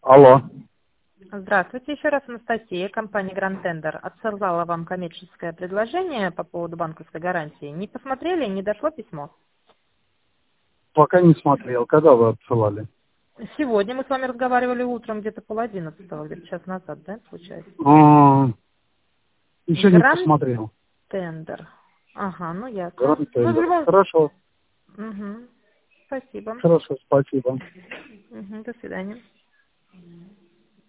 Алло. Здравствуйте, еще раз Анастасия, компания Grand Tender отсылала вам коммерческое предложение по поводу банковской гарантии. Не посмотрели, не дошло письмо? Пока не смотрел. Когда вы отсылали? Сегодня мы с вами разговаривали утром, где-то 10:30, где-то час назад, да, получается? Еще не Grand посмотрел. Tender. Ага, ну ясно. Гранд Ну, в Тендер. любом... Хорошо. Угу. Спасибо. Хорошо, спасибо. Угу, до свидания.